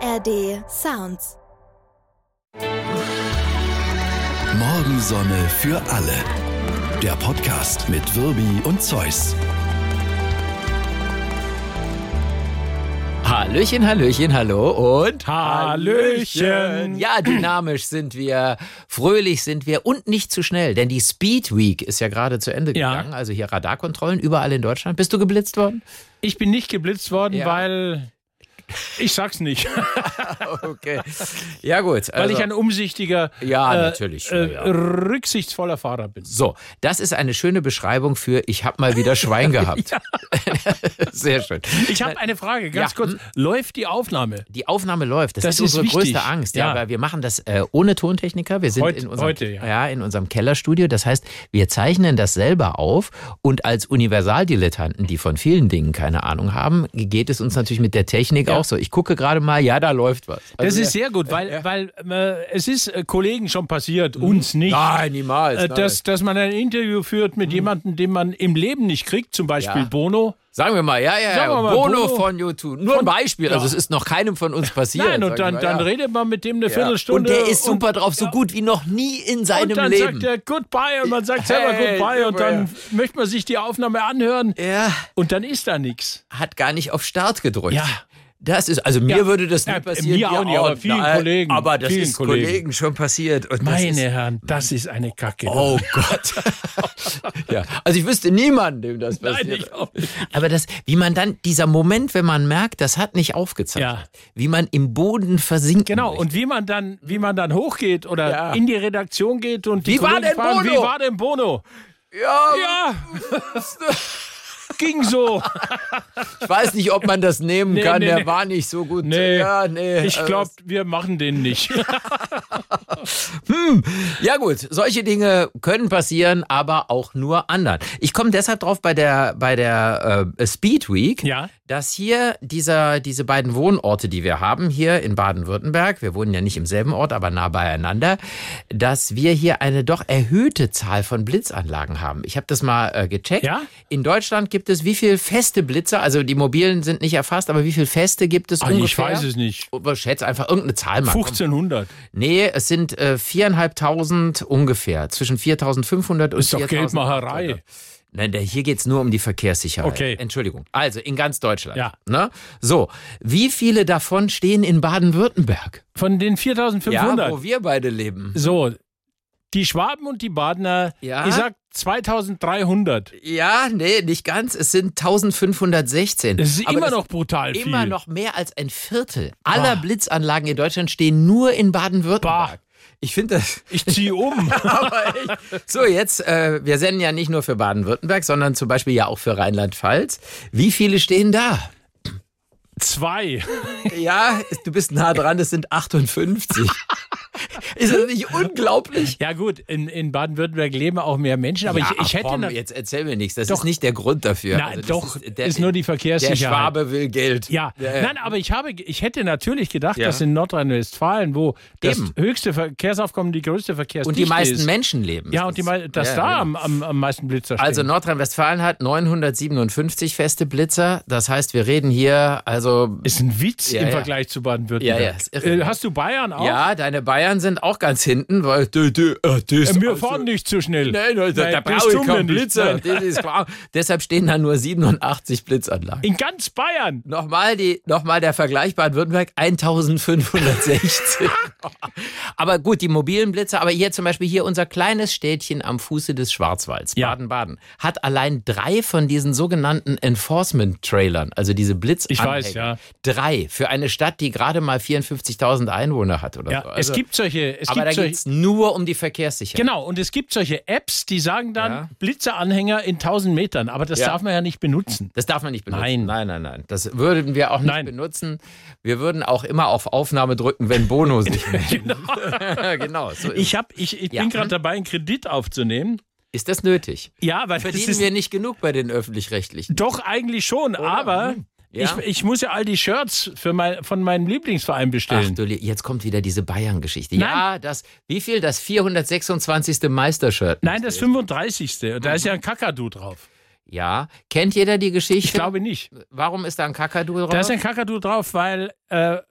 ARD Sounds. Morgensonne für alle. Der Podcast mit Wirbi und Zeus. Hallöchen, Hallöchen, hallo und Hallöchen. Ja, dynamisch sind wir, fröhlich sind wir und nicht zu schnell, denn die Speed Week ist ja gerade zu Ende gegangen. Also hier Radarkontrollen überall in Deutschland. Bist du geblitzt worden? Ich bin nicht geblitzt worden, weil... Ich sag's nicht. Okay. Ja gut. Weil ich ein umsichtiger, natürlich. rücksichtsvoller Fahrer bin. So, das ist eine schöne Beschreibung für ich habe mal wieder Schwein gehabt. Sehr schön. Ich habe eine Frage, ganz kurz. Läuft die Aufnahme? Die Aufnahme läuft. Das ist ist unsere wichtig. größte Angst. Ja, weil wir machen das ohne Tontechniker. Wir sind in unserem Kellerstudio. Das heißt, wir zeichnen das selber auf. Und als Universaldilettanten, die von vielen Dingen keine Ahnung haben, geht es uns natürlich mit der Technik auch so. Ich gucke gerade mal, da läuft was. Also das ist sehr gut, weil es ist Kollegen schon passiert, uns nicht. Nein, niemals. Dass man ein Interview führt mit jemandem, den man im Leben nicht kriegt, zum Beispiel Bono. Sagen wir mal, Bono von YouTube. Nur ein Beispiel, also es ist noch keinem von uns passiert. Nein, und dann redet man mit dem eine Viertelstunde. Und der ist super drauf, so gut wie noch nie in seinem Leben. Und dann sagt er Goodbye und man sagt selber Goodbye und dann möchte man sich die Aufnahme anhören und dann ist da nichts. Hat gar nicht auf Start gedrückt. Ja. Das ist, also mir würde das nie passieren. Mir auch nicht, aber vielen Kollegen. Aber das ist Kollegen schon passiert. Und meine Herren, das ist eine Kacke. Oh Gott. Also ich wüsste niemanden, dem das passiert. Nein, ich auch nicht. Aber wie man dann, dieser Moment, wenn man merkt, das hat nicht aufgezeichnet. Wie man im Boden versinkt. Genau, und wie man dann hochgeht oder in die Redaktion geht und wie war denn Bono? Wie war denn Bono? Ja. Ging so. Ich weiß nicht, ob man das nehmen kann. Der war nicht so gut. Ich glaube, wir machen den nicht. Ja gut, solche Dinge können passieren, aber auch nur anderen. Ich komme deshalb drauf bei der Speed Week, dass hier diese beiden Wohnorte, die wir haben, hier in Baden-Württemberg, wir wohnen ja nicht im selben Ort, aber nah beieinander, dass wir hier eine doch erhöhte Zahl von Blitzanlagen haben. Ich habe das mal gecheckt. Ja? In Deutschland gibt es wie viele feste Blitzer? Also die mobilen sind nicht erfasst, aber wie viele feste gibt es ungefähr? Ich weiß es nicht. Schätze einfach irgendeine Zahl mal. 1500. Nee, es sind 4.500 ungefähr. Zwischen 4.500 und 4.000. Ist doch Geldmacherei. Nein, hier geht es nur um die Verkehrssicherheit. Okay. Entschuldigung. Also in ganz Deutschland. Ja. Ne? So, wie viele davon stehen in Baden-Württemberg? Von den 4.500? Ja, wo wir beide leben. So, die Schwaben und die Badener, ich sag 2.300. Ja, nee, nicht ganz. Es sind 1.516. Das ist immer noch brutal viel. Immer noch mehr als ein Viertel aller Blitzanlagen in Deutschland stehen nur in Baden-Württemberg. Ich finde das... Ich ziehe um. So, jetzt, wir senden ja nicht nur für Baden-Württemberg, sondern zum Beispiel ja auch für Rheinland-Pfalz. Wie viele stehen da? 2. Ja, du bist nah dran, es sind 58. Ist das nicht unglaublich? Ja gut, in Baden-Württemberg leben auch mehr Menschen, aber ich hätte... jetzt erzähl mir nichts, das ist nicht der Grund dafür. Nein, also ist nur die Verkehrssicherheit. Der Schwabe will Geld. Ja, nein, aber ich hätte natürlich gedacht, dass in Nordrhein-Westfalen, wo das höchste Verkehrsaufkommen, die größte Verkehrsdichte ist... Und die meisten Menschen leben. Ja, und am meisten Blitzer stehen. Also Nordrhein-Westfalen hat 957 feste Blitzer, das heißt, wir reden hier, Ist ein Witz im Vergleich zu Baden-Württemberg. Hast du Bayern auch? Ja, deine Bayern sind auch ganz hinten, weil wir fahren nicht zu schnell. Nein, da brauche ich keinen Blitzer. Das ist klar. Deshalb stehen da nur 87 Blitzanlagen. In ganz Bayern? Nochmal der Vergleich Baden-Württemberg, 1560. Aber gut, die mobilen Blitzer, aber hier zum Beispiel unser kleines Städtchen am Fuße des Schwarzwalds, Baden-Baden, hat allein 3 von diesen sogenannten Enforcement-Trailern, also diese Blitzanhänger. Ich weiß, ja. 3 für eine Stadt, die gerade mal 54.000 Einwohner hat oder so. Es gibt solche... Aber da geht es nur um die Verkehrssicherheit. Genau, und es gibt solche Apps, die sagen dann Blitzeranhänger in 1000 Metern, aber das darf man ja nicht benutzen. Das darf man nicht benutzen. Nein. Das würden wir auch nicht benutzen. Wir würden auch immer auf Aufnahme drücken, wenn Bono sich meldet. Genau. So ich bin gerade dabei, einen Kredit aufzunehmen. Ist das nötig? Ja, weil verdienen wir nicht genug bei den Öffentlich-Rechtlichen. Doch, eigentlich schon, aber... Ja? Ich muss ja all die Shirts von meinem Lieblingsverein bestellen. Ach du, jetzt kommt wieder diese Bayern-Geschichte. Nein. Ja, wie viel? Das 426. Meistershirt? Nein, das 35. Da ist ja ein Kakadu drauf. Ja. Kennt jeder die Geschichte? Ich glaube nicht. Warum ist da ein Kakadu drauf? Da ist ein Kakadu drauf, weil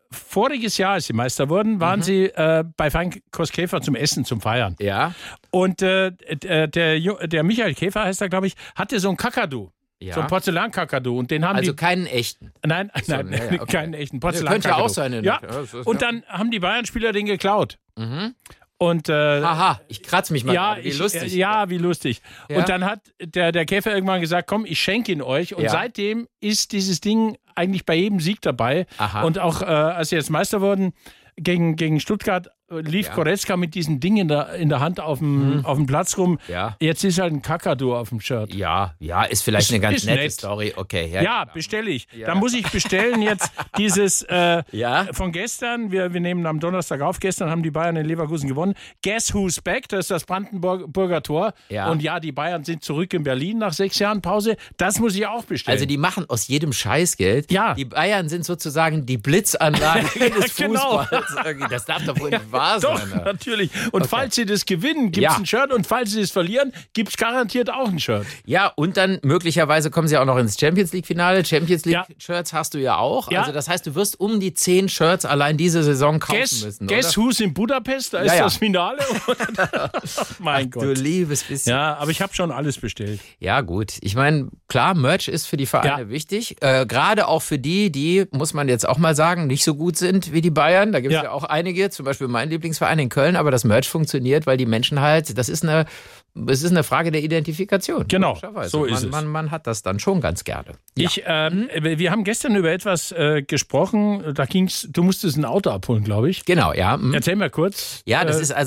voriges Jahr, als sie Meister wurden, waren sie bei Feinkost Käfer zum Essen, zum Feiern. Ja. Und der Michael Käfer heißt er, glaube ich, hatte so einen Kakadu. Ja. So ein Porzellankakadu. Und den haben also keinen echten? Nein, okay. Keinen echten Porzellankakadu. Könnte ja auch sein. Ja. Und dann haben die Bayern-Spieler den geklaut. Mhm. Und, haha, ich kratze mich mal. Ja, wie lustig. Wie lustig. Ja. Und dann hat der Käfer irgendwann gesagt, komm, ich schenke ihn euch. Und seitdem ist dieses Ding eigentlich bei jedem Sieg dabei. Aha. Und auch als sie jetzt Meister wurden gegen Stuttgart, lief Goretzka mit diesem Ding in der Hand auf dem Platz rum. Ja. Jetzt ist halt ein Kakadu auf dem Shirt. Ja, ist vielleicht eine ganz nette Story. Okay. Ja, bestelle ich. Ja. Dann muss ich bestellen jetzt dieses von gestern. Wir nehmen am Donnerstag auf. Gestern haben die Bayern in Leverkusen gewonnen. Guess who's back? Das ist das Brandenburger Tor. Ja. Und die Bayern sind zurück in Berlin nach 6 Jahren Pause. Das muss ich auch bestellen. Also die machen aus jedem Scheißgeld. Ja. Die Bayern sind sozusagen die Blitzanlage des Fußballs. Genau. Das darf doch wohl nicht wahr sein. Doch, natürlich. Und falls sie das gewinnen, gibt es ein Shirt. Und falls sie es verlieren, gibt es garantiert auch ein Shirt. Ja, und dann möglicherweise kommen sie auch noch ins Champions-League-Finale. Champions-League-Shirts hast du ja auch. Ja. Also das heißt, du wirst um die 10 Shirts allein diese Saison kaufen müssen, Guess who's in Budapest? Da ist das Finale. Mein Gott. Du liebes bisschen. Ja, aber ich habe schon alles bestellt. Ja, gut. Ich meine, klar, Merch ist für die Vereine wichtig. Gerade auch für die, muss man jetzt auch mal sagen, nicht so gut sind wie die Bayern. Da gibt es ja auch einige, zum Beispiel mein Lieblingsverein in Köln, aber das Merch funktioniert, weil die Menschen halt, das ist eine Frage der Identifikation. Genau, so ist es. Man hat das dann schon ganz gerne. Ja. Wir haben gestern über etwas gesprochen, du musstest ein Auto abholen, glaube ich. Genau, ja. Erzähl mal kurz. Ja,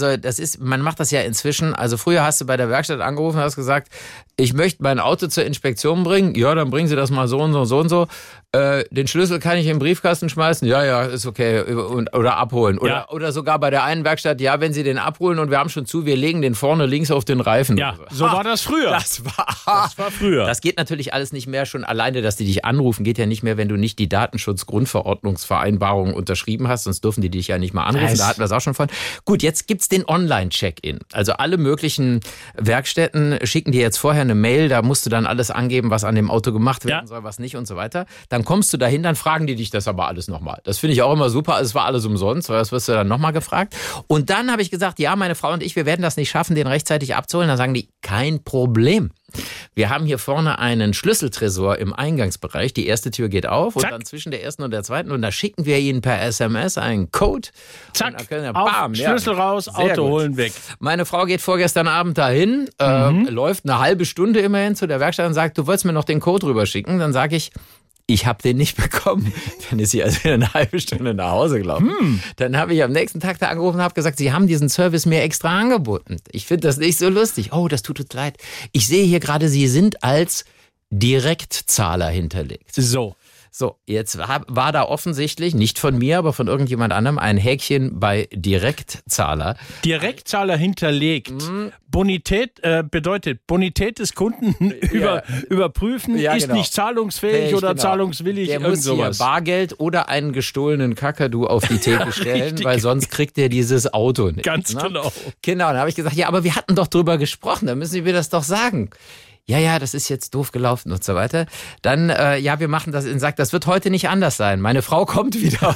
man macht das ja inzwischen, also früher hast du bei der Werkstatt angerufen und hast gesagt, ich möchte mein Auto zur Inspektion bringen, ja, dann bringen Sie das mal so und so und so und so. Den Schlüssel kann ich in den Briefkasten schmeißen, ja, ist okay, oder abholen. Oder sogar bei der einen Werkstatt, ja, wenn Sie den abholen und wir haben schon zu, wir legen den vorne links auf den Reifen. Ja, so war das früher. Das war früher. Das geht natürlich alles nicht mehr, schon alleine, dass die dich anrufen, geht ja nicht mehr, wenn du nicht die Datenschutzgrundverordnungsvereinbarung unterschrieben hast, sonst dürfen die dich ja nicht mal anrufen, da hatten wir es auch schon von. Gut, jetzt gibt's den Online-Check-In. Also alle möglichen Werkstätten schicken dir jetzt vorher eine Mail, da musst du dann alles angeben, was an dem Auto gemacht werden soll, was nicht und so weiter. Dann kommst du dahin, dann fragen die dich das aber alles nochmal. Das finde ich auch immer super, es war alles umsonst, weil das wirst du dann nochmal gefragt. Und dann habe ich gesagt, ja, meine Frau und ich, wir werden das nicht schaffen, den rechtzeitig abzuholen. Dann sagen die, kein Problem. Wir haben hier vorne einen Schlüsseltresor im Eingangsbereich. Die erste Tür geht auf und dann zwischen der ersten und der zweiten. Und da schicken wir Ihnen per SMS einen Code. Zack, bam, Schlüssel raus, Auto holen, weg. Meine Frau geht vorgestern Abend dahin, läuft eine halbe Stunde immerhin zu der Werkstatt und sagt, du wolltest mir noch den Code rüberschicken. Dann sage ich habe den nicht bekommen. Dann ist sie also eine halbe Stunde nach Hause gelaufen. Dann habe ich am nächsten Tag da angerufen und habe gesagt, Sie haben diesen Service mir extra angeboten. Ich finde das nicht so lustig. Oh, das tut uns leid. Ich sehe hier gerade, Sie sind als Direktzahler hinterlegt. So, jetzt war da offensichtlich, nicht von mir, aber von irgendjemand anderem, ein Häkchen bei Direktzahler. Direktzahler hinterlegt. Bonität bedeutet Bonität des Kunden überprüfen, ist nicht zahlungsfähig oder zahlungswillig. Der muss hier Bargeld oder einen gestohlenen Kakadu auf die Theke stellen, weil sonst kriegt er dieses Auto nicht. Ganz genau. Genau, dann habe ich gesagt, ja, aber wir hatten doch drüber gesprochen, dann müssen Sie mir das doch sagen. Ja, das ist jetzt doof gelaufen und so weiter. Dann, wir machen das, sagt, das wird heute nicht anders sein. Meine Frau kommt wieder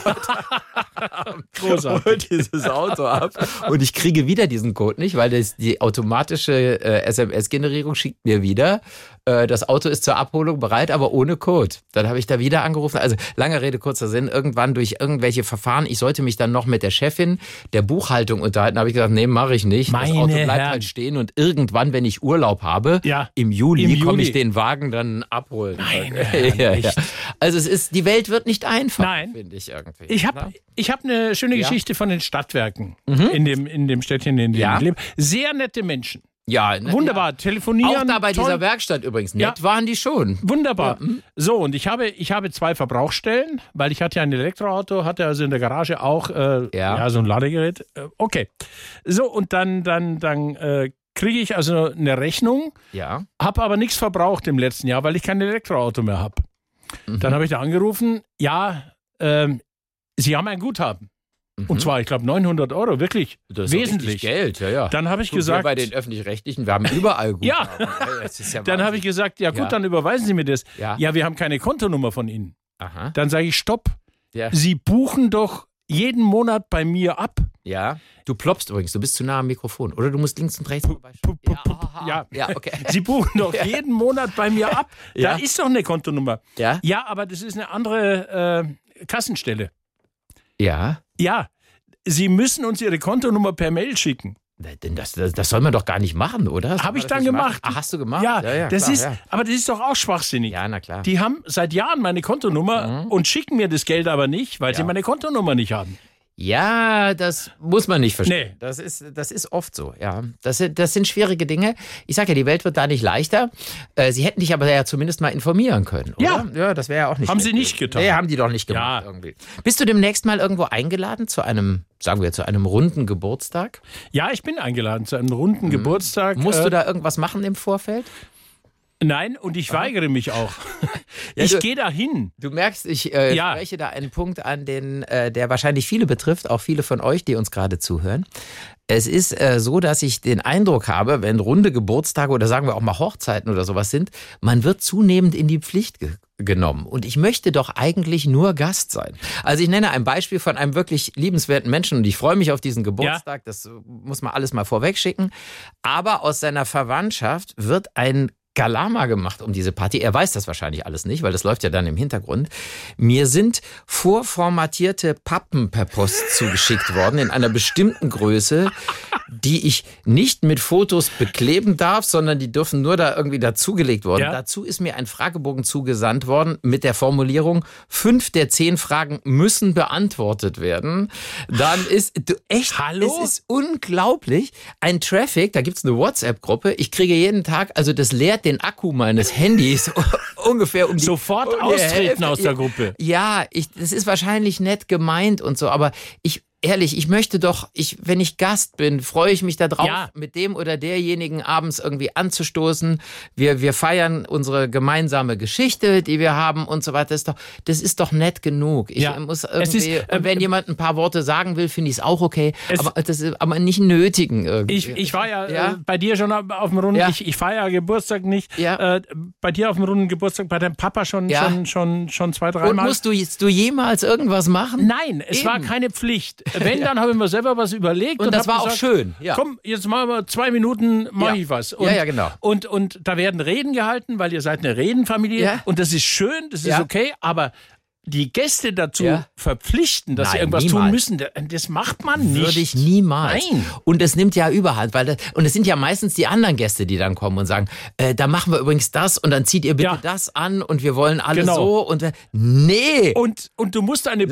Großartig. holt dieses Auto ab und ich kriege wieder diesen Code nicht, weil die automatische SMS-Generierung schickt mir wieder, das Auto ist zur Abholung bereit, aber ohne Code. Dann habe ich da wieder angerufen. Also lange Rede, kurzer Sinn, irgendwann durch irgendwelche Verfahren, ich sollte mich dann noch mit der Chefin der Buchhaltung unterhalten, habe ich gesagt, nee, mache ich nicht. Das Auto bleibt halt stehen und irgendwann, wenn ich Urlaub habe, im Juli komme ich den Wagen dann abholen. Also die Welt wird nicht einfach, finde ich irgendwie. Ich hab eine schöne Geschichte von den Stadtwerken in dem Städtchen, in dem ich lebe. Sehr nette Menschen. Ja, wunderbar. Telefonieren. Auch da bei dieser Werkstatt übrigens. Nett waren die schon. Wunderbar. Ja. So, und ich habe 2 Verbrauchsstellen, weil ich hatte ja ein Elektroauto, hatte also in der Garage auch so ein Ladegerät. Okay. So, und dann kriege ich also eine Rechnung, habe aber nichts verbraucht im letzten Jahr, weil ich kein Elektroauto mehr habe. Dann habe ich da angerufen, Sie haben ein Guthaben. Und zwar, ich glaube, 900 €, wirklich das ist wesentlich Geld, ja. Dann habe ich gesagt, bei den Öffentlich-Rechtlichen, wir haben überall Guthaben. Dann habe ich gesagt, dann überweisen Sie mir das. Ja, wir haben keine Kontonummer von Ihnen. Aha. Dann sage ich, stopp, Sie buchen doch jeden Monat bei mir ab. Ja, du ploppst übrigens, du bist zu nah am Mikrofon. Oder du musst links und rechts Ja, okay. Sie buchen doch jeden Monat bei mir ab. Ja. Da ist doch eine Kontonummer. Ja? Ja, aber das ist eine andere Kassenstelle. Ja. Ja, Sie müssen uns Ihre Kontonummer per Mail schicken. Das soll man doch gar nicht machen, oder? Habe ich dann gemacht. Ach, hast du gemacht? Ja, das klar, ist, aber das ist doch auch schwachsinnig. Ja, na klar. Die haben seit Jahren meine Kontonummer und schicken mir das Geld aber nicht, weil sie meine Kontonummer nicht haben. Ja, das muss man nicht verstehen. Nee. Das ist oft so, ja. Das sind schwierige Dinge. Ich sage ja, die Welt wird da nicht leichter. Sie hätten dich aber ja zumindest mal informieren können, oder? Ja, das wäre ja auch nicht. Haben sie nicht getan. Nee, haben die doch nicht gemacht irgendwie. Bist du demnächst mal irgendwo eingeladen zu einem, sagen wir, zu einem runden Geburtstag? Ja, ich bin eingeladen zu einem runden Geburtstag. Musst du da irgendwas machen im Vorfeld? Nein, und ich weigere mich auch. Ich gehe da hin. Du merkst, ich spreche da einen Punkt an, der wahrscheinlich viele betrifft, auch viele von euch, die uns gerade zuhören. Es ist so, dass ich den Eindruck habe, wenn runde Geburtstage oder sagen wir auch mal Hochzeiten oder sowas sind, man wird zunehmend in die Pflicht genommen. Und ich möchte doch eigentlich nur Gast sein. Also ich nenne ein Beispiel von einem wirklich liebenswerten Menschen und ich freue mich auf diesen Geburtstag. Das muss man alles mal vorweg schicken. Aber aus seiner Verwandtschaft wird ein Galama gemacht um diese Party. Er weiß das wahrscheinlich alles nicht, weil das läuft ja dann im Hintergrund. Mir sind vorformatierte Pappen per Post zugeschickt worden in einer bestimmten Größe, die ich nicht mit Fotos bekleben darf, sondern die dürfen nur da irgendwie dazugelegt worden. Ja. Dazu ist mir ein Fragebogen zugesandt worden mit der Formulierung, 5 der 10 Fragen müssen beantwortet werden. Dann ist, Hallo? Es ist unglaublich. Ein Traffic, da gibt's eine WhatsApp-Gruppe. Ich kriege jeden Tag, also das leert den Akku meines Handys ungefähr um die Sofort austreten aus der Gruppe. Ja, das ist wahrscheinlich nett gemeint und so, aber ehrlich, ich möchte doch, wenn ich Gast bin, freue ich mich darauf, mit dem oder derjenigen abends irgendwie anzustoßen. Wir feiern unsere gemeinsame Geschichte, die wir haben und so weiter. Das ist doch nett genug. Ich muss irgendwie, wenn jemand ein paar Worte sagen will, finde ich es auch okay. Aber nicht nötigen irgendwie. Ich war ja bei dir schon auf dem runden, ich feiere Geburtstag nicht. Ja. Bei dir auf dem runden Geburtstag, bei deinem Papa schon 2-3 Mal. Und musst du jemals irgendwas machen? Nein, es war keine Pflicht. Wenn, dann habe ich mir selber was überlegt. Und das war gesagt, auch schön. Ja. Komm, jetzt machen wir 2 Minuten, mache ich was. Und, genau. Und da werden Reden gehalten, weil ihr seid eine Redenfamilie. Ja. Und das ist schön, das ist okay, aber die Gäste dazu verpflichten, dass sie irgendwas tun müssen, das macht man nicht. Würde ich niemals. Nein. Und es nimmt ja Überhand, und es sind ja meistens die anderen Gäste, die dann kommen und sagen, da machen wir übrigens das und dann zieht ihr bitte das an und wir wollen alle so und nee. Und du musst eine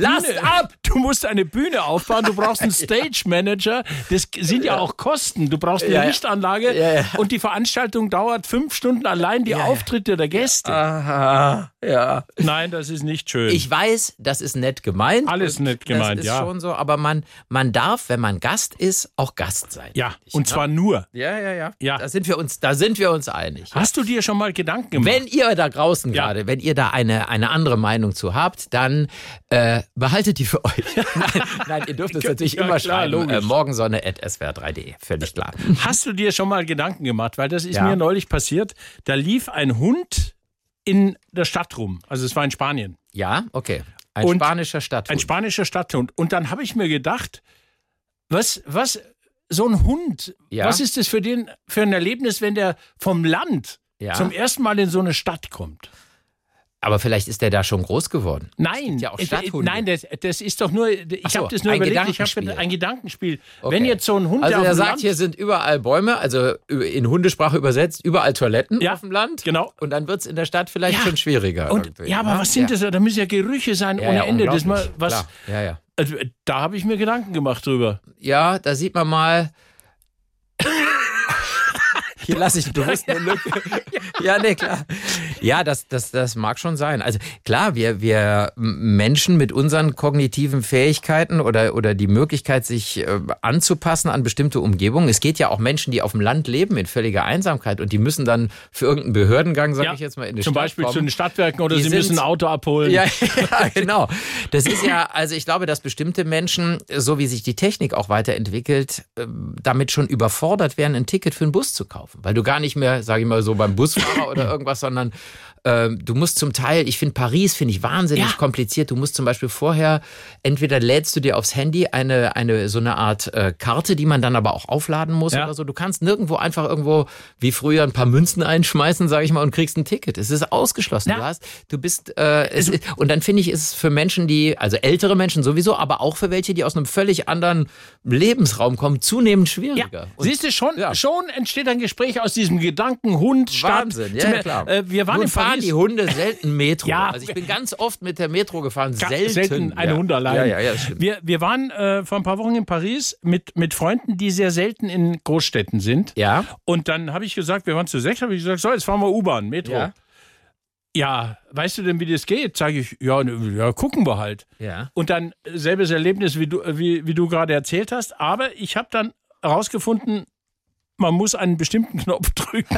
Bühne aufbauen, du brauchst einen Stage Manager, das sind ja auch Kosten, du brauchst eine Lichtanlage und die Veranstaltung dauert 5 Stunden allein, die Auftritte der Gäste. Aha, ja. Nein, das ist nicht schön. Ich weiß, das ist nett gemeint. Alles nett gemeint, das ist schon so, aber man darf, wenn man Gast ist, auch Gast sein. Ja, und zwar nur. Ja. Da sind wir uns einig. Hast du dir schon mal Gedanken gemacht? Wenn ihr da draußen gerade, wenn ihr da eine andere Meinung zu habt, dann behaltet die für euch. Nein, ihr dürft uns natürlich immer schreiben. Morgensonne@swr3.de, völlig klar. Hast du dir schon mal Gedanken gemacht? Weil das ist mir neulich passiert. Da lief ein Hund in der Stadt rum. Also es war in Spanien. Ja, okay. Ein spanischer Stadthund. Ein spanischer Stadthund. Und dann habe ich mir gedacht, was so ein Hund, was ist das für ein Erlebnis, wenn der vom Land zum ersten Mal in so eine Stadt kommt? Aber vielleicht ist der da schon groß geworden. Nein, ja auch Stadthunde. Nein, das ist doch nur, ich habe das nur überlegt, ich habe ein Gedankenspiel. Okay. Wenn jetzt so ein Hund, also der er auf dem sagt, Land, hier sind überall Bäume, also in Hundesprache übersetzt, überall Toiletten auf dem Land. Genau. Und dann wird es in der Stadt vielleicht schon schwieriger. Und, aber was sind das? Da müssen ja Gerüche sein ohne Ende. Das mal was. Ja. Also, da habe ich mir Gedanken gemacht drüber. Ja, da sieht man mal. Hier lasse ich bewusst eine Lücke. Ja, nee, klar. Ja, das mag schon sein. Also klar, wir Menschen mit unseren kognitiven Fähigkeiten oder die Möglichkeit, sich anzupassen an bestimmte Umgebungen. Es geht ja auch Menschen, die auf dem Land leben, in völliger Einsamkeit und die müssen dann für irgendeinen Behördengang, sage ich jetzt mal, in die Stadt kommen. Zum Beispiel zu den Stadtwerken oder sie müssen ein Auto abholen. Ja, genau. Das ist ja, also ich glaube, dass bestimmte Menschen, so wie sich die Technik auch weiterentwickelt, damit schon überfordert wären, ein Ticket für einen Bus zu kaufen. Weil du gar nicht mehr, sage ich mal so, beim Busfahrer oder irgendwas, sondern Du musst zum Teil, ich finde Paris wahnsinnig kompliziert. Du musst zum Beispiel vorher, entweder lädst du dir aufs Handy so eine Art Karte, die man dann aber auch aufladen muss oder so. Du kannst nirgendwo einfach wie früher ein paar Münzen einschmeißen, sage ich mal, und kriegst ein Ticket. Es ist ausgeschlossen. Ja. Und dann finde ich, ist es für Menschen, also ältere Menschen sowieso, aber auch für welche, die aus einem völlig anderen Lebensraum kommen, zunehmend schwieriger. Ja. Siehst du, schon entsteht ein Gespräch aus diesem Gedanken Hund, Stadt. Wahnsinn, ja, klar. Wir waren in Paris. Die Hunde selten Metro. Also ich bin ganz oft mit der Metro gefahren, selten eine Hunde allein. Ja, das stimmt. Wir waren vor ein paar Wochen in Paris mit Freunden, die sehr selten in Großstädten sind. Ja. Und dann habe ich gesagt, wir waren zu 6, habe ich gesagt, so, jetzt fahren wir U-Bahn, Metro. Ja, weißt du denn, wie das geht? Sage ich, ja, gucken wir halt. Ja. Und dann selbes Erlebnis, wie du gerade erzählt hast. Aber ich habe dann herausgefunden, man muss einen bestimmten Knopf drücken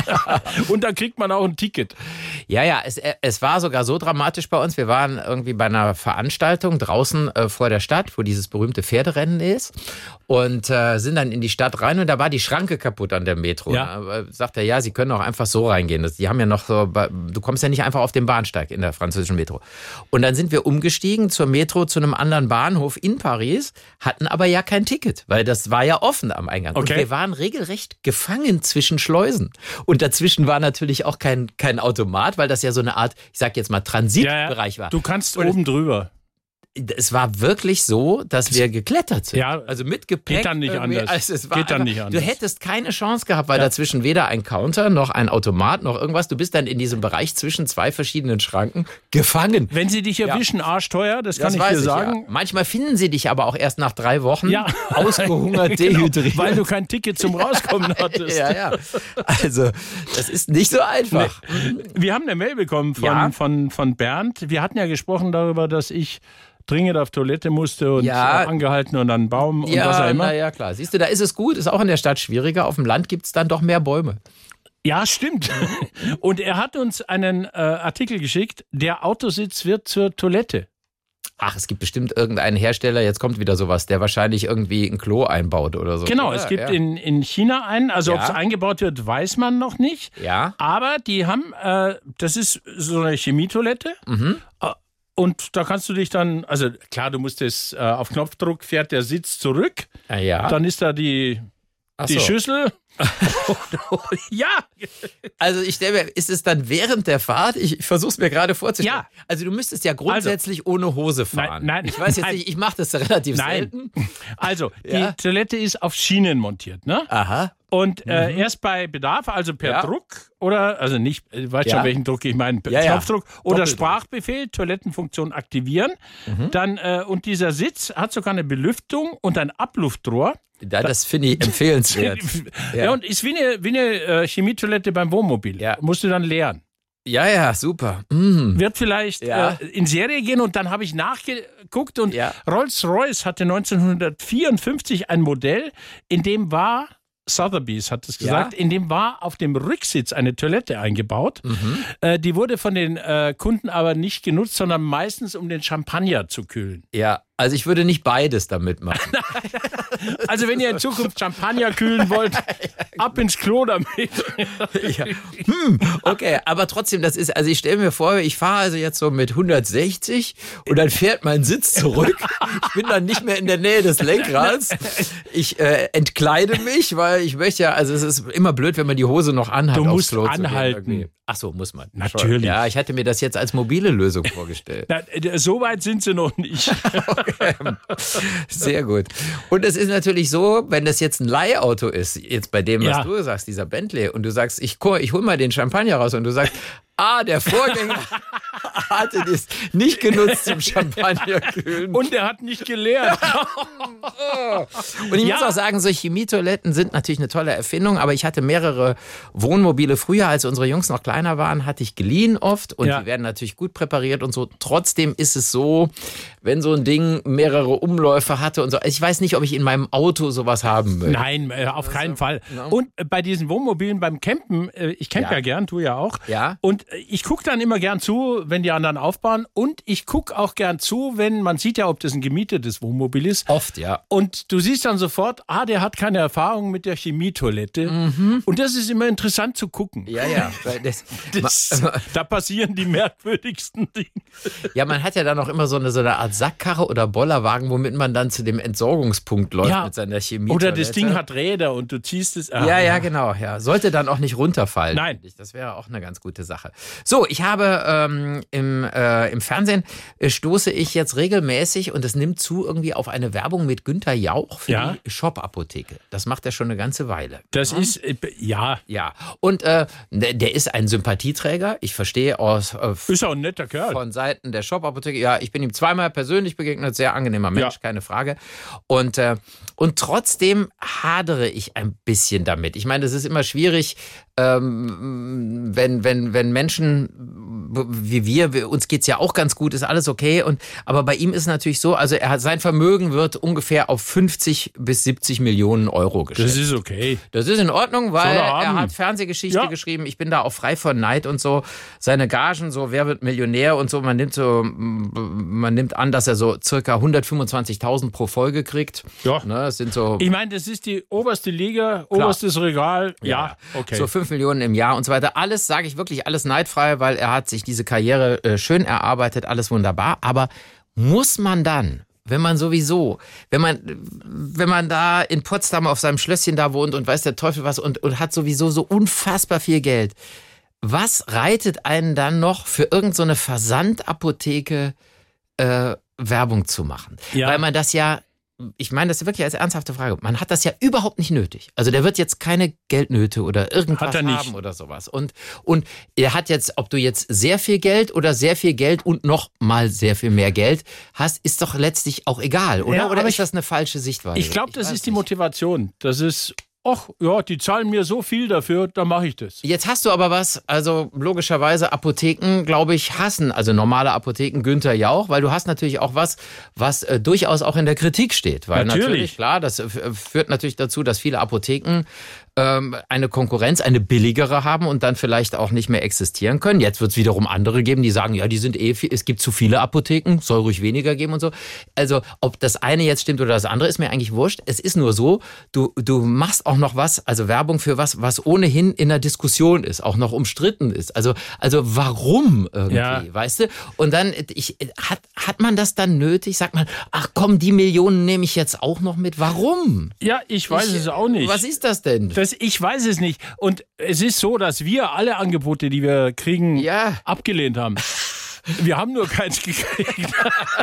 und dann kriegt man auch ein Ticket. Ja, es war sogar so dramatisch bei uns. Wir waren irgendwie bei einer Veranstaltung draußen vor der Stadt, wo dieses berühmte Pferderennen ist und sind dann in die Stadt rein und da war die Schranke kaputt an der Metro. Ja. Sagt er, ja, Sie können auch einfach so reingehen. Die haben ja noch so, du kommst ja nicht einfach auf den Bahnsteig in der französischen Metro. Und dann sind wir umgestiegen zur Metro zu einem anderen Bahnhof in Paris, hatten aber ja kein Ticket, weil das war ja offen am Eingang. Okay. Und wir waren regelrecht gefangen zwischen Schleusen. Und dazwischen war natürlich auch kein Automat, weil das ja so eine Art, ich sag jetzt mal, Transitbereich war. Du kannst oben drüber. Es war wirklich so, dass wir geklettert sind. Ja, also mit Gepäck. Geht dann nicht anders. Also es war geht dann nicht anders. Du hättest keine Chance gehabt, weil dazwischen weder ein Counter noch ein Automat noch irgendwas. Du bist dann in diesem Bereich zwischen zwei verschiedenen Schranken gefangen. Wenn sie dich erwischen, arschteuer, das kann ich dir sagen. Ja. Manchmal finden sie dich aber auch erst nach 3 Wochen ausgehungert, dehydriert. Weil du kein Ticket zum Rauskommen hattest. Ja. Also, das ist nicht so einfach. Nee. Wir haben eine Mail bekommen von Bernd. Wir hatten ja gesprochen darüber, dass ich dringend auf Toilette musste und angehalten und an einen Baum und was auch immer. Ja, klar. Siehst du, da ist es gut. Ist auch in der Stadt schwieriger. Auf dem Land gibt es dann doch mehr Bäume. Ja, stimmt. Und er hat uns einen Artikel geschickt, der Autositz wird zur Toilette. Ach, es gibt bestimmt irgendeinen Hersteller, jetzt kommt wieder sowas, der wahrscheinlich irgendwie ein Klo einbaut oder so. Genau, es gibt in China einen, also ob es eingebaut wird, weiß man noch nicht. Ja. Aber die haben, das ist so eine Chemietoilette. Und da kannst du dich dann, also klar, du musst es auf Knopfdruck fährt der Sitz zurück. Ja. Dann ist da die Schüssel. Ja. Also ich stelle mir, ist es dann während der Fahrt? Ich versuche es mir gerade vorzustellen. Ja. Also du müsstest ja grundsätzlich ohne Hose fahren. Nein. Ich weiß jetzt nicht, ich mache das relativ selten. Also die Toilette ist auf Schienen montiert, ne? Aha. Und erst bei Bedarf, also per Druck oder, also nicht, weißt schon, welchen Druck ich meine, Knopfdruck oder Sprachbefehl, Toilettenfunktion aktivieren. Dann, und dieser Sitz hat sogar eine Belüftung und ein Abluftrohr. Ja, das finde ich empfehlenswert. Ja, und ist wie eine Chemietoilette beim Wohnmobil. Ja. Musst du dann leeren. Ja, super. Wird vielleicht in Serie gehen und dann habe ich nachgeguckt und Rolls-Royce hatte 1954 ein Modell, in dem war Sotheby's hat es gesagt, in dem war auf dem Rücksitz eine Toilette eingebaut. Die wurde von den Kunden aber nicht genutzt, sondern meistens um den Champagner zu kühlen. Ja, also ich würde nicht beides damit machen. Also wenn ihr in Zukunft Champagner kühlen wollt, ab ins Klo damit. Okay, aber trotzdem, das ist, also ich stelle mir vor, ich fahre also jetzt so mit 160 und dann fährt mein Sitz zurück. Ich bin dann nicht mehr in der Nähe des Lenkrads. Ich entkleide mich, weil ich möchte ja, also es ist immer blöd, wenn man die Hose noch anhat. Du musst anhalten. Ach so, muss man. Natürlich. Ja, ich hatte mir das jetzt als mobile Lösung vorgestellt. So weit sind sie noch nicht. Okay. Sehr gut. Und es ist natürlich so, wenn das jetzt ein Leihauto ist, jetzt bei dem, was du sagst, dieser Bentley, und du sagst, ich hol mal den Champagner raus und du sagst, der Vorgänger hatte das nicht genutzt zum Champagnerkühlen. Und er hat nicht geleert. Und ich muss auch sagen, so Chemietoiletten sind natürlich eine tolle Erfindung, aber ich hatte mehrere Wohnmobile früher, als unsere Jungs noch kleiner waren, hatte ich geliehen oft und die werden natürlich gut präpariert und so. Trotzdem ist es so, wenn so ein Ding mehrere Umläufe hatte und so. Ich weiß nicht, ob ich in meinem Auto sowas haben möchte. Nein, auf keinen Fall. No. Und bei diesen Wohnmobilen beim Campen, ich campe ja gern, du ja auch. Ja. Und ich gucke dann immer gern zu, wenn die anderen aufbauen. Und ich gucke auch gern zu, wenn man sieht ja, ob das ein gemietetes Wohnmobil ist. Oft, ja. Und du siehst dann sofort, der hat keine Erfahrung mit der Chemietoilette. Mhm. Und das ist immer interessant zu gucken. Ja, ja. Da passieren die merkwürdigsten Dinge. Ja, man hat ja dann auch immer so eine Art Sackkarre oder Bollerwagen, womit man dann zu dem Entsorgungspunkt läuft mit seiner Chemietoilette. Oder das Ding hat Räder und du ziehst es. Ja, genau. Ja. Sollte dann auch nicht runterfallen. Nein. Das wäre auch eine ganz gute Sache. So, ich habe im Fernsehen stoße ich jetzt regelmäßig, und es nimmt zu, irgendwie auf eine Werbung mit Günther Jauch für die Shop-Apotheke. Das macht er schon eine ganze Weile. Das ist, ja. Ja, und der ist ein Sympathieträger. Ich verstehe ist auch ein netter Kerl. Von Seiten der Shop-Apotheke. Ja, ich bin ihm zweimal persönlich begegnet, sehr angenehmer Mensch, keine Frage. Und trotzdem hadere ich ein bisschen damit. Ich meine, es ist immer schwierig, wenn Menschen wie wir, uns geht's ja auch ganz gut, ist alles okay. Aber bei ihm ist natürlich so, also sein Vermögen wird ungefähr auf 50 bis 70 Millionen Euro geschätzt. Das ist okay. Das ist in Ordnung, weil er hat Fernsehgeschichte geschrieben. Ich bin da auch frei von Neid und so. Seine Gagen, so wer wird Millionär und so. Man nimmt an, dass er so circa 125.000 pro Folge kriegt. Ja. Ne, das sind so. Ich meine, das ist die oberste Liga, oberstes Regal. Ja, okay. So 5 Millionen im Jahr und so weiter. Alles, sage ich wirklich, alles neidfrei, weil er hat sich diese Karriere schön erarbeitet, alles wunderbar. Aber muss man dann, wenn man da in Potsdam auf seinem Schlösschen da wohnt und weiß der Teufel was und hat sowieso so unfassbar viel Geld, was reitet einen dann noch für irgendeine Versandapotheke Werbung zu machen? Ja. Weil man das ja, ich meine das wirklich als ernsthafte Frage, man hat das ja überhaupt nicht nötig. Also der wird jetzt keine Geldnöte oder irgendwas haben oder sowas. Und er hat jetzt, ob du jetzt sehr viel Geld oder sehr viel Geld und noch mal sehr viel mehr Geld hast, ist doch letztlich auch egal, oder? Ja, oder ist das eine falsche Sichtweise? Ich glaube, das ist die Motivation. Das ist, die zahlen mir so viel dafür, dann mache ich das. Jetzt hast du aber was, also logischerweise Apotheken, glaube ich, hassen, also normale Apotheken, Günther Jauch, weil du hast natürlich auch was durchaus auch in der Kritik steht. Weil natürlich, klar, das führt natürlich dazu, dass viele Apotheken eine Konkurrenz, eine billigere haben und dann vielleicht auch nicht mehr existieren können. Jetzt wird es wiederum andere geben, die sagen, ja, die sind es gibt zu viele Apotheken, soll ruhig weniger geben und so. Also ob das eine jetzt stimmt oder das andere, ist mir eigentlich wurscht. Es ist nur so, du machst auch noch was, also Werbung für was ohnehin in der Diskussion ist, auch noch umstritten ist. Also warum irgendwie, weißt du? Und dann hat man das dann nötig? Sagt man, ach komm, die Millionen nehme ich jetzt auch noch mit. Warum? Ja, ich weiß es auch nicht. Was ist das denn? Ich weiß es nicht. Und es ist so, dass wir alle Angebote, die wir kriegen, abgelehnt haben. Wir haben nur keins gekriegt.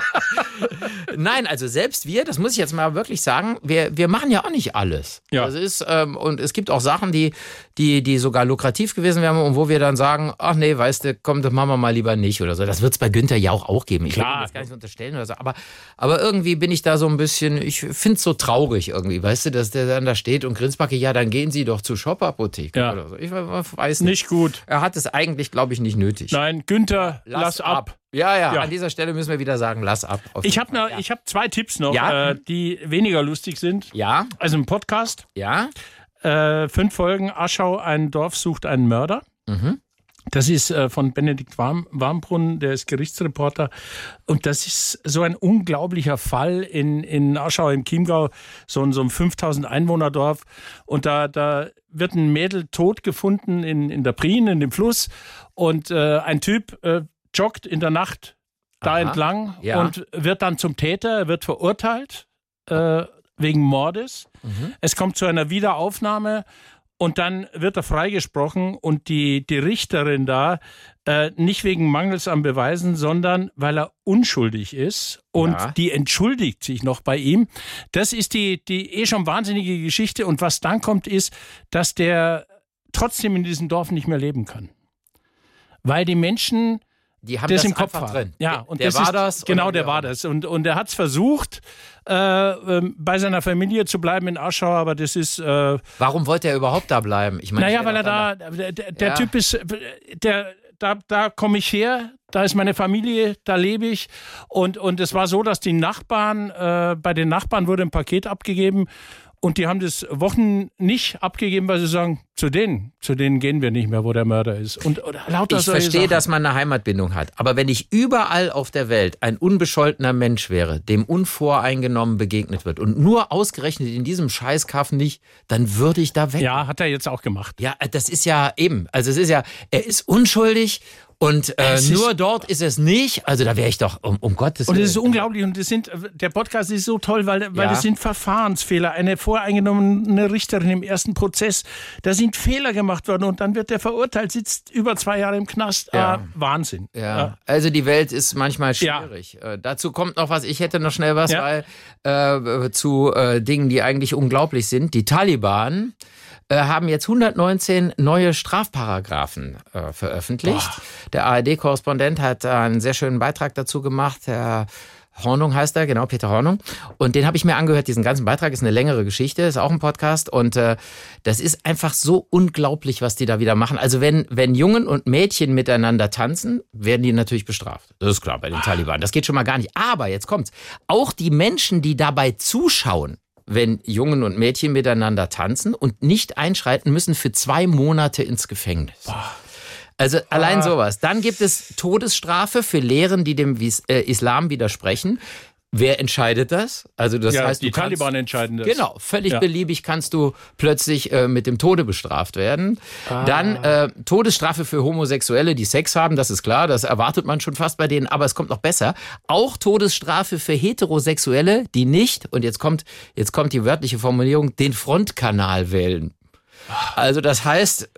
Nein, also selbst wir, das muss ich jetzt mal wirklich sagen, wir machen ja auch nicht alles. Ja. Das ist, und es gibt auch Sachen, die sogar lukrativ gewesen wären und wo wir dann sagen, ach nee, weißt du, komm, das machen wir mal lieber nicht oder so. Das wird es bei Günther Jauch auch geben. Ich will das gar nicht unterstellen oder so. Aber irgendwie bin ich da so ein bisschen, ich finde es so traurig irgendwie, weißt du, dass der dann da steht und Grinsbacke, ja, dann gehen Sie doch zur Shop-Apotheke oder so. Ich weiß nicht. Nicht gut. Er hat es eigentlich, glaube ich, nicht nötig. Nein, Günther, lass ab. Ja, an dieser Stelle müssen wir wieder sagen, lass ab. Ich habe 2 Tipps noch, die weniger lustig sind. Ja. Also ein Podcast. Ja. 5 Folgen, Aschau, ein Dorf sucht einen Mörder. Mhm. Das ist von Benedikt Warmbrunn, der ist Gerichtsreporter. Und das ist so ein unglaublicher Fall in Aschau im Chiemgau, so ein 5000 Einwohnerdorf. Und da wird ein Mädel tot gefunden in der Prien, in dem Fluss. Und ein Typ joggt in der Nacht da entlang und wird dann zum Täter, wird verurteilt wegen Mordes. Mhm. Es kommt zu einer Wiederaufnahme und dann wird er freigesprochen und die Richterin da nicht wegen Mangels an Beweisen, sondern weil er unschuldig ist und die entschuldigt sich noch bei ihm. Das ist die schon wahnsinnige Geschichte und was dann kommt ist, dass der trotzdem in diesem Dorf nicht mehr leben kann. Weil die Menschen die haben das im Kopf drin. Ja, und der war das. Genau, der war das. Und er hat es versucht, bei seiner Familie zu bleiben in Aschau, aber das ist... Warum wollte er überhaupt da bleiben? Ich meine, weil er der Typ ist, da komme ich her, da ist meine Familie, da lebe ich. Und es war so, dass die Nachbarn, bei den Nachbarn wurde ein Paket abgegeben und die haben das Wochen nicht abgegeben, weil sie sagen, zu denen gehen wir nicht mehr, wo der Mörder ist. Und lauter ich verstehe, dass man eine Heimatbindung hat. Aber wenn ich überall auf der Welt ein unbescholtener Mensch wäre, dem unvoreingenommen begegnet wird und nur ausgerechnet in diesem Scheißkaffen nicht, dann würde ich da weg. Ja, hat er jetzt auch gemacht. Ja, das ist ja eben. Also es ist ja, er ist unschuldig. Und nur dort ist es nicht. Also da wäre ich doch, um Gottes Willen. Und es ist unglaublich. Und der Podcast ist so toll, weil es sind Verfahrensfehler. Eine voreingenommene Richterin im ersten Prozess, da sind Fehler gemacht worden und dann wird der verurteilt, sitzt über 2 Jahre im Knast. Ja. Wahnsinn. Ja. Also die Welt ist manchmal schwierig. Ja. Dazu kommt noch was, ich hätte noch schnell was, weil zu Dingen, die eigentlich unglaublich sind. Die Taliban haben jetzt 119 neue Strafparagraphen veröffentlicht. Boah. Der ARD-Korrespondent hat einen sehr schönen Beitrag dazu gemacht. Herr Hornung heißt er, genau, Peter Hornung. Und den habe ich mir angehört, diesen ganzen Beitrag, ist eine längere Geschichte, ist auch ein Podcast. Und das ist einfach so unglaublich, was die da wieder machen. Also wenn Jungen und Mädchen miteinander tanzen, werden die natürlich bestraft. Das ist klar bei den Taliban. Das geht schon mal gar nicht. Aber jetzt kommt's. Auch die Menschen, die dabei zuschauen, wenn Jungen und Mädchen miteinander tanzen und nicht einschreiten müssen, für 2 Monate ins Gefängnis. Also allein sowas. Dann gibt es Todesstrafe für Lehren, die dem Islam widersprechen. Wer entscheidet das? Also das heißt, die Taliban entscheiden das. Genau, völlig beliebig kannst du plötzlich mit dem Tode bestraft werden. Dann Todesstrafe für Homosexuelle, die Sex haben, das ist klar, das erwartet man schon fast bei denen, aber es kommt noch besser. Auch Todesstrafe für Heterosexuelle, die nicht, und jetzt kommt die wörtliche Formulierung, den Frontkanal wählen. Also das heißt,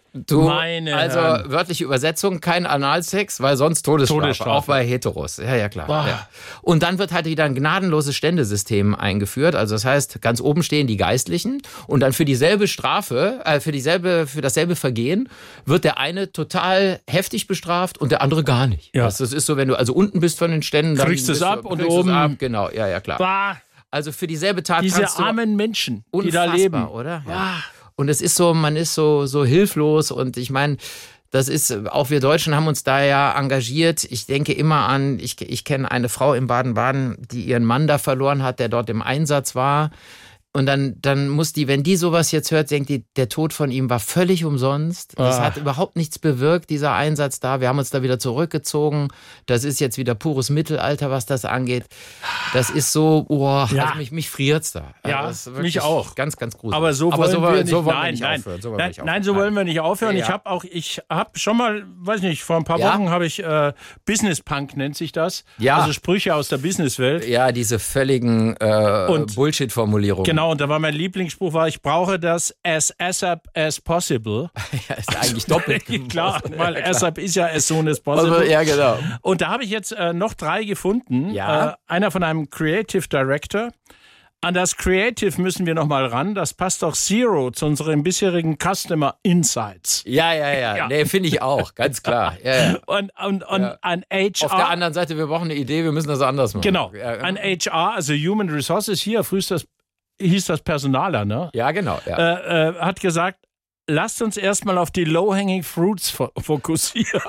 wörtliche Übersetzung, kein Analsex, weil sonst Todesstrafe, auch bei Heteros. Ja, klar. Ja. Und dann wird halt wieder ein gnadenloses Ständesystem eingeführt. Also das heißt, ganz oben stehen die Geistlichen und dann für dieselbe Strafe, für dasselbe Vergehen wird der eine total heftig bestraft und der andere gar nicht. Ja. Das ist so, wenn du also unten bist von den Ständen, dann kriegst du es ab und oben. Ab. Genau, ja, klar. Bah. Also für dieselbe Tat diese kannst du armen Menschen, die da leben, oder? Ja. Und es ist so, man ist so hilflos und ich meine, das ist, auch wir Deutschen haben uns da ja engagiert. Ich denke immer an, ich kenne eine Frau in Baden-Baden, die ihren Mann da verloren hat, der dort im Einsatz war. Und dann muss die, wenn die sowas jetzt hört, denkt die, der Tod von ihm war völlig umsonst. Das hat überhaupt nichts bewirkt, dieser Einsatz da. Wir haben uns da wieder zurückgezogen. Das ist jetzt wieder pures Mittelalter, was das angeht. Das ist so, also mich friert's da. Ja, also mich auch. Ganz, ganz gruselig. Aber so wollen wir nicht aufhören. Nein, so wollen wir nicht aufhören. Ja. Ich habe schon mal, weiß nicht, vor ein paar Wochen habe ich Business Punk nennt sich das. Ja. Also Sprüche aus der Businesswelt. Ja, diese völligen Bullshit-Formulierungen. Genau, und da war mein Lieblingsspruch, ich brauche das as ASAP as possible. Ja, ist ja eigentlich doppelt. Klar, weil ASAP ist ja as soon as possible. Also, ja, genau. Und da habe ich jetzt noch 3 gefunden. Ja. Einer von einem Creative Director. An das Creative müssen wir nochmal ran. Das passt doch zero zu unseren bisherigen Customer Insights. Ja. Nee, finde ich auch, ganz klar. Ja. Und ein HR. Auf der anderen Seite, wir brauchen eine Idee, wir müssen das anders machen. Genau. Ein HR, also Human Resources, hier früher hieß das Personaler, ne? Ja, genau. Ja. Hat gesagt, lasst uns erstmal auf die Low-Hanging Fruits fokussieren.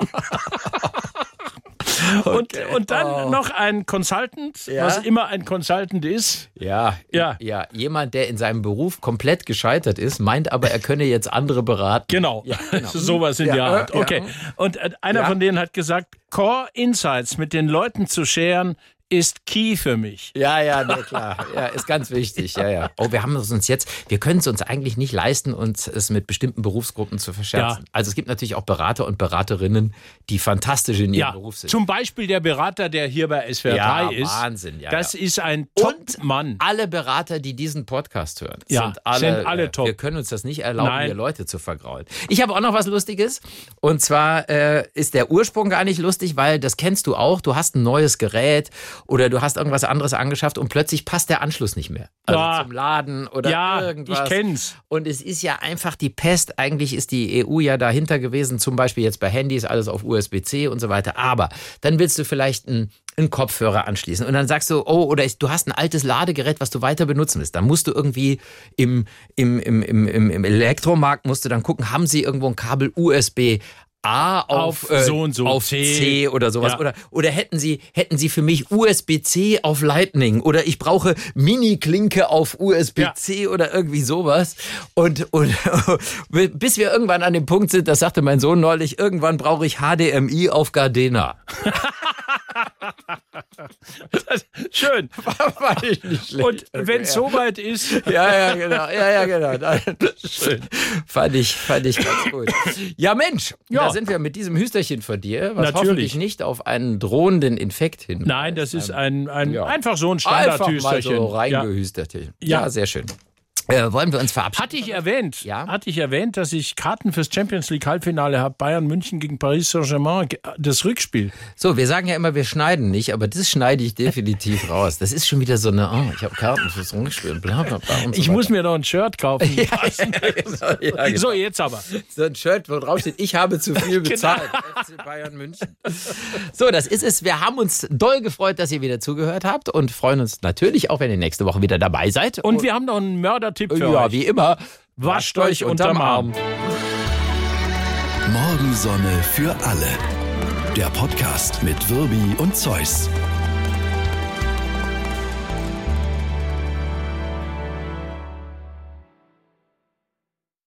Okay. Und dann noch ein Consultant, was immer ein Consultant ist. Ja. Jemand, der in seinem Beruf komplett gescheitert ist, meint aber, er könne jetzt andere beraten. Genau. Sowas in der Art. Okay. Und einer von denen hat gesagt, Core Insights mit den Leuten zu sharen, ist key für mich. Ja, klar. Ja, ist ganz wichtig. Ja. Oh, wir können es uns eigentlich nicht leisten, uns es mit bestimmten Berufsgruppen zu verscherzen. Ja. Also es gibt natürlich auch Berater und Beraterinnen, die fantastisch in ihrem Beruf sind. Zum Beispiel der Berater, der hier bei SWR 3 ist. Wahnsinn. Ja, das ist ein Top-Mann. Alle Berater, die diesen Podcast hören, sind alle top. Wir können uns das nicht erlauben, hier Leute zu vergraulen. Ich habe auch noch was Lustiges. Und zwar ist der Ursprung gar nicht lustig, weil das kennst du auch. Du hast ein neues Gerät oder du hast irgendwas anderes angeschafft und plötzlich passt der Anschluss nicht mehr. Also zum Laden oder irgendwas. Ich kenn's. Und es ist ja einfach die Pest. Eigentlich ist die EU ja dahinter gewesen, zum Beispiel jetzt bei Handys, alles auf USB-C und so weiter. Aber dann willst du vielleicht einen Kopfhörer anschließen und dann sagst du, du hast ein altes Ladegerät, was du weiter benutzen willst. Dann musst du irgendwie im Elektromarkt musst du dann gucken, haben sie irgendwo ein Kabel USB A auf so und so auf C oder sowas. Ja. Oder hätten Sie für mich USB-C auf Lightning oder ich brauche Mini-Klinke auf USB-C oder irgendwie sowas. Und bis wir irgendwann an dem Punkt sind, das sagte mein Sohn neulich, irgendwann brauche ich HDMI auf Gardena. Schön. War ich nicht schlecht. Und wenn es soweit ist. Ja, genau. Schön. Fand ich ganz gut. Ja, Mensch, da sind wir mit diesem Hüsterchen von dir, was hoffentlich nicht auf einen drohenden Infekt hin. Nein, das ist einfach so ein Standardhüsterchen. Einfach mal so reingehüsterchen. Ja, sehr schön. Wollen wir uns verabschieden? Hatte ich erwähnt, dass ich Karten fürs Champions League Halbfinale habe, Bayern München gegen Paris Saint-Germain, das Rückspiel. So, wir sagen ja immer, wir schneiden nicht, aber das schneide ich definitiv raus. Das ist schon wieder so eine, ich habe Karten fürs Rückspiel, bla bla bla. Und so ich muss mir noch ein Shirt kaufen. Genau. So, jetzt aber. So ein Shirt, wo drauf steht, ich habe zu viel bezahlt. FC Bayern München. So, das ist es. Wir haben uns doll gefreut, dass ihr wieder zugehört habt und freuen uns natürlich auch, wenn ihr nächste Woche wieder dabei seid. Und wir haben noch einen Mörder-Tipp für euch. Ja, wie immer. Wascht euch unterm Arm. Morgensonne für alle. Der Podcast mit Wirbi und Zeus.